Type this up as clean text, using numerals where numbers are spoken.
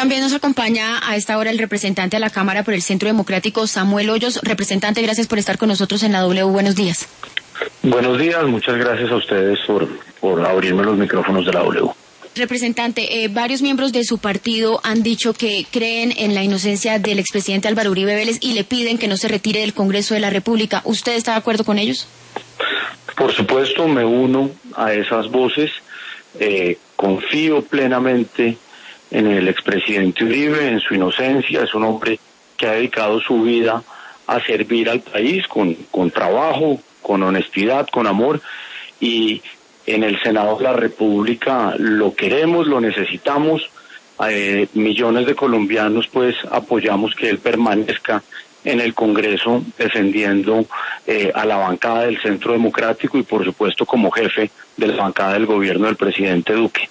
también nos acompaña a esta hora el representante a la Cámara por el Centro Democrático, Samuel Hoyos. Representante, gracias por estar con nosotros en la W. Buenos días. Buenos días, muchas gracias a ustedes por abrirme los micrófonos de la W. Representante, varios miembros de su partido han dicho que creen en la inocencia del expresidente Álvaro Uribe Vélez y le piden que no se retire del Congreso de la República. ¿Usted está de acuerdo con ellos? Por supuesto, me uno a esas voces. Confío plenamente en el expresidente Uribe, en su inocencia. Es un hombre que ha dedicado su vida a servir al país con trabajo, con honestidad, con amor, y en el Senado de la República lo queremos, lo necesitamos. Millones de colombianos pues apoyamos que él permanezca en el Congreso defendiendo a la bancada del Centro Democrático y por supuesto como jefe de la bancada del gobierno del presidente Duque.